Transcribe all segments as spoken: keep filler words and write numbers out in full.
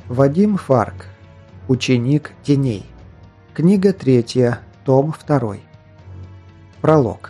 Вадим Фарк. Ученик теней. Книга третья, том второй. Пролог.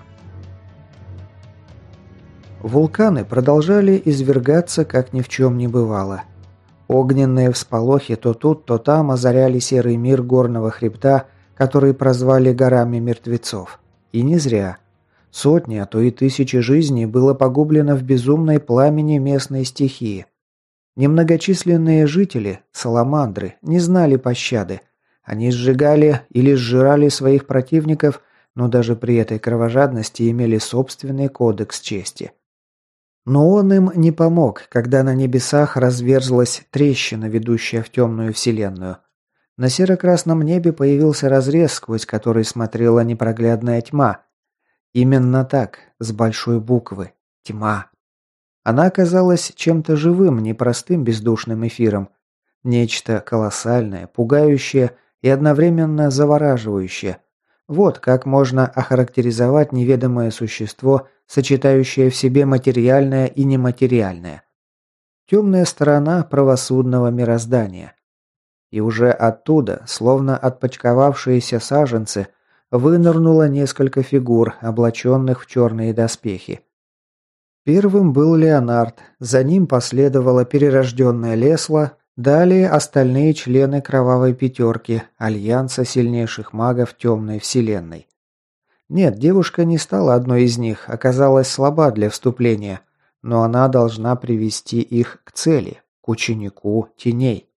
Вулканы продолжали извергаться, как ни в чем не бывало. Огненные всполохи то тут, то там озаряли серый мир горного хребта, который прозвали горами мертвецов. И не зря. Сотни, а то и тысячи жизней было погублено в безумной пламени местной стихии. Немногочисленные жители, саламандры, не знали пощады. Они сжигали или сжирали своих противников, но даже при этой кровожадности имели собственный кодекс чести. Но он им не помог, когда на небесах разверзлась трещина, ведущая в темную вселенную. На серо-красном небе появился разрез, сквозь который смотрела непроглядная тьма. Именно так, с большой буквы. Тьма. Она оказалась чем-то живым, непростым бездушным эфиром. Нечто колоссальное, пугающее и одновременно завораживающее. Вот как можно охарактеризовать неведомое существо, сочетающее в себе материальное и нематериальное. Темная сторона правосудного мироздания. И уже оттуда, словно отпочковавшиеся саженцы, вынырнуло несколько фигур, облаченных в черные доспехи. Первым был Леонард, за ним последовала перерожденная Лесла, далее остальные члены Кровавой Пятерки, альянса сильнейших магов Темной Вселенной. Нет, девушка не стала одной из них, оказалась слаба для вступления, но она должна привести их к цели, к ученику теней.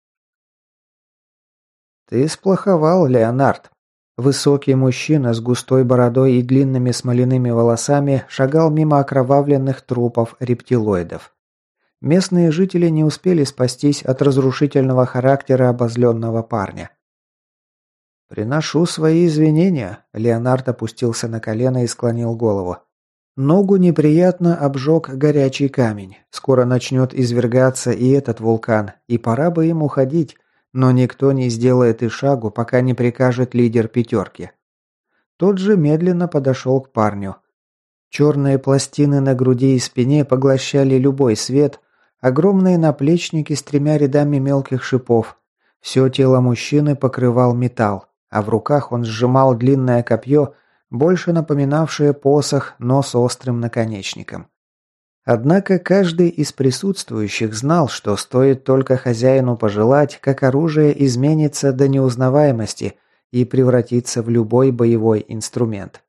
«Ты сплоховал, Леонард». Высокий мужчина с густой бородой и длинными смоляными волосами шагал мимо окровавленных трупов рептилоидов. Местные жители не успели спастись от разрушительного характера обозленного парня. «Приношу свои извинения», – Леонард опустился на колено и склонил голову. Ногу неприятно обжег горячий камень. Скоро начнет извергаться и этот вулкан, и пора бы им уходить. Но никто не сделает и шагу, пока не прикажет лидер пятерки. Тот же медленно подошел к парню. Черные пластины на груди и спине поглощали любой свет, огромные наплечники с тремя рядами мелких шипов. Все тело мужчины покрывал металл, а в руках он сжимал длинное копье, больше напоминавшее посох, но с острым наконечником. Однако каждый из присутствующих знал, что стоит только хозяину пожелать, как оружие изменится до неузнаваемости и превратится в любой боевой инструмент.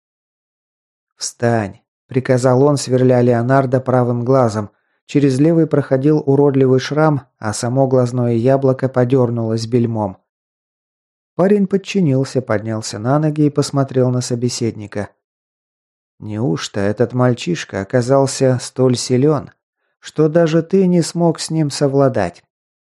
«Встань!» – приказал он, сверля Леонардо правым глазом. Через левый проходил уродливый шрам, а само глазное яблоко подернулось бельмом. Парень подчинился, поднялся на ноги и посмотрел на собеседника. «Неужто этот мальчишка оказался столь силен, что даже ты не смог с ним совладать?»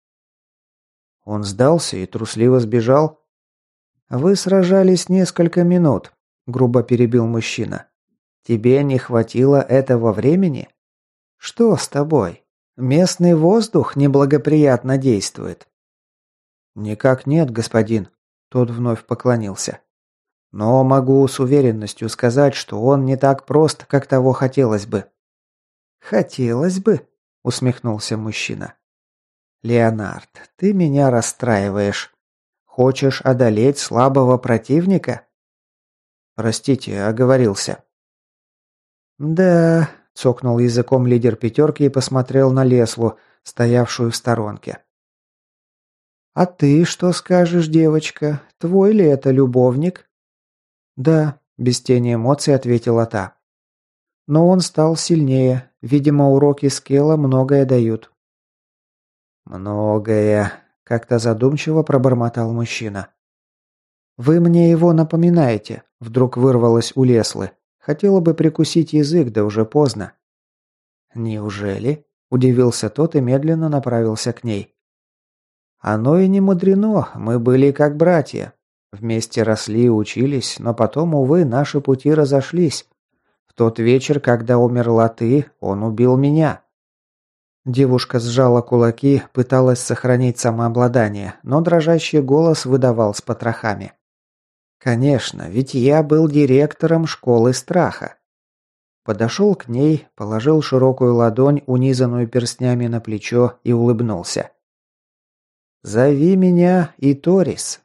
Он сдался и трусливо сбежал. «Вы сражались несколько минут», – грубо перебил мужчина. «Тебе не хватило этого времени? Что с тобой? Местный воздух неблагоприятно действует». «Никак нет, господин», – тот вновь поклонился. «Но могу с уверенностью сказать, что он не так прост, как того хотелось бы». «Хотелось бы?» – усмехнулся мужчина. «Леонард, ты меня расстраиваешь. Хочешь одолеть слабого противника?» «Простите, оговорился». «Да», – цокнул языком лидер пятерки и посмотрел на Леслу, стоявшую в сторонке. «А ты что скажешь, девочка? Твой ли это любовник?» «Да», – без тени эмоций ответила та. «Но он стал сильнее. Видимо, уроки Скелла многое дают». «Многое», – как-то задумчиво пробормотал мужчина. «Вы мне его напоминаете», – вдруг вырвалось у Леслы. Хотела бы прикусить язык, да уже поздно. «Неужели?» – удивился тот и медленно направился к ней. «Оно и не мудрено, мы были как братья. Вместе росли и учились, но потом, увы, наши пути разошлись. В тот вечер, когда умерла ты, он убил меня». Девушка сжала кулаки, пыталась сохранить самообладание, но дрожащий голос выдавал с потрохами. «Конечно, ведь я был директором школы страха». Подошел к ней, положил широкую ладонь, унизанную перстнями на плечо, и улыбнулся. «Зови меня Иторис».